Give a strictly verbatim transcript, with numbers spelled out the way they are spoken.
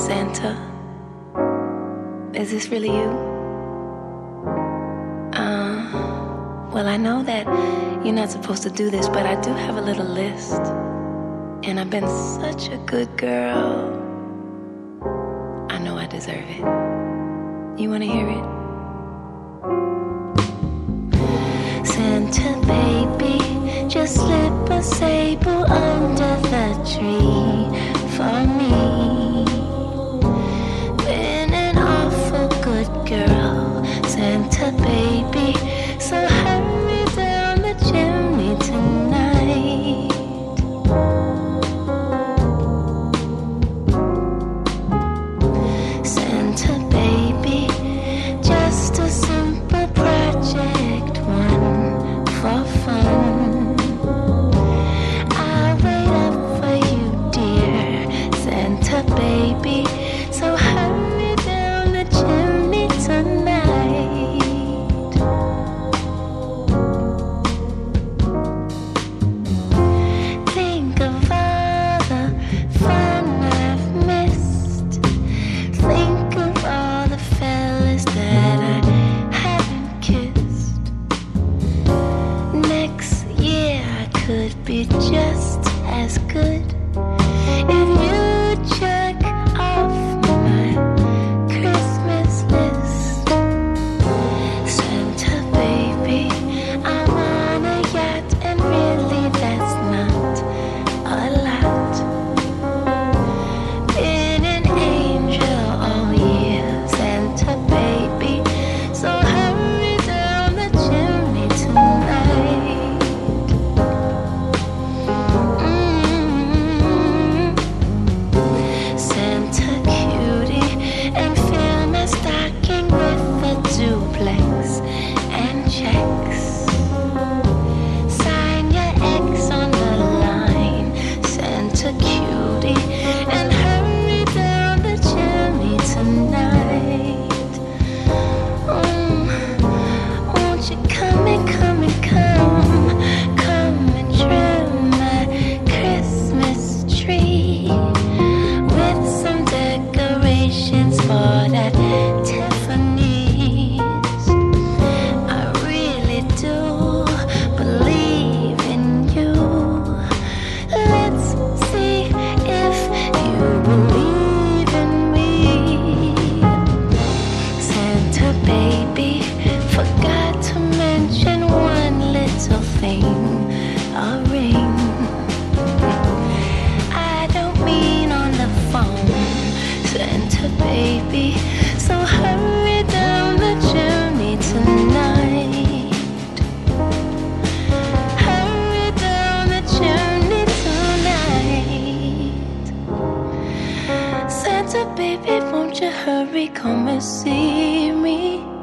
Santa, is this really you? Uh, well, I know that you're not supposed to do this, but I do have a little list. And I've been such a good girl. I know I deserve it. You wanna hear it? Santa baby, just slip a sable under the tree for me. Been an awful good girl, Santa baby, so hurry down the chimney tonight. Santa baby, just a simple project, one for fun. I'll wait up for you, dear Santa baby, so hurry down the chimney tonight. Think of all the fun I've missed. Think of all the fellas that I haven't kissed. Next year I could be just as good if you check off my Christmas list. Santa baby, I'm on a yacht, and really that's not a lot. Been an angel all year, Santa baby, so hurry down the chimney tonight. Mm. Santa cutie, and fill my stocking with a duplex and checks. Sign your X on the line, Santa cutie, and hurry down the chimney tonight. Mm, won't you come and come and come, come and trim my Christmas tree with some decorations for that Tiffany's. I really do believe in you. Let's see if you believe in me. Santa baby, forgot to mention one little thing, a ring. I don't mean on the phone, Santa baby, so hurry down the chimney tonight. Hurry down the chimney tonight. Santa baby, won't you hurry, come and see me?